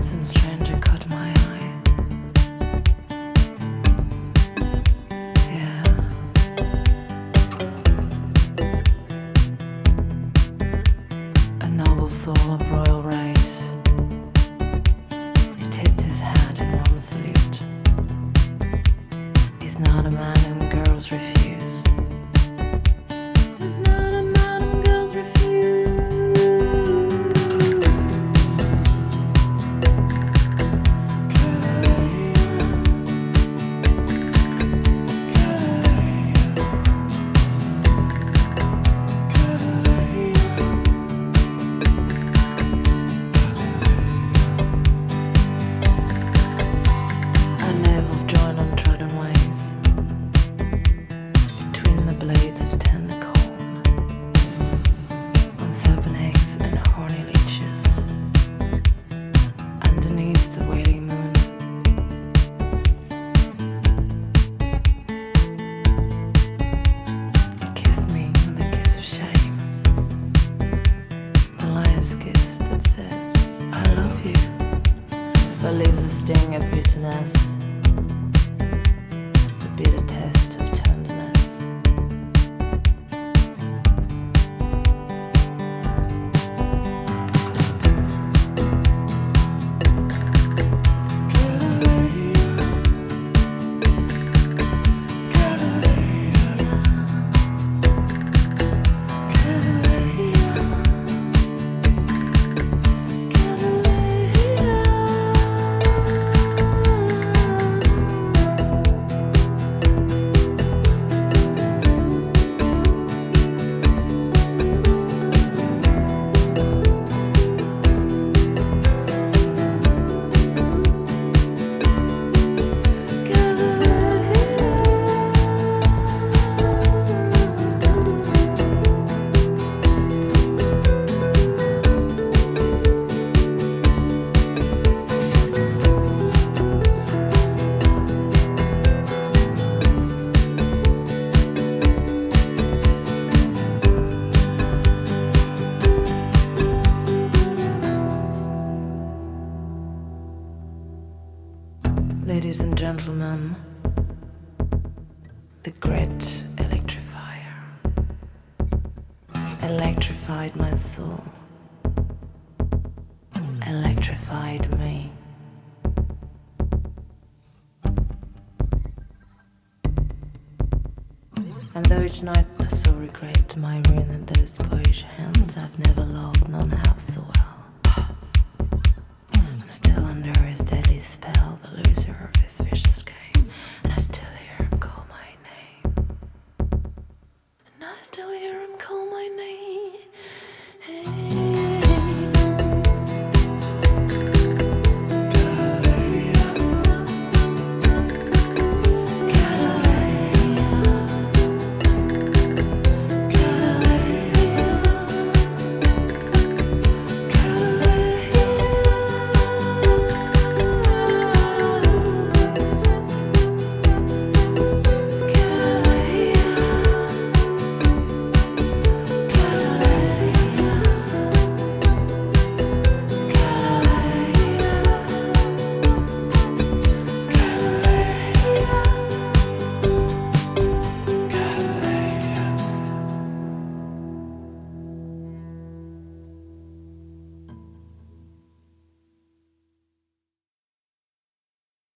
Some stranger caught my eye. Yeah. A noble soul of royal race. He tipped his hat in one salute. He's not a man whom girls refuse. He's not a man whom girls refuse. Leaves the sting of bitterness, the bitter test of tenderness. Ladies and gentlemen, the great electrifier electrified my soul, electrified me. And though each night I so regret my ruin and those boyish hands I've never loved, none have so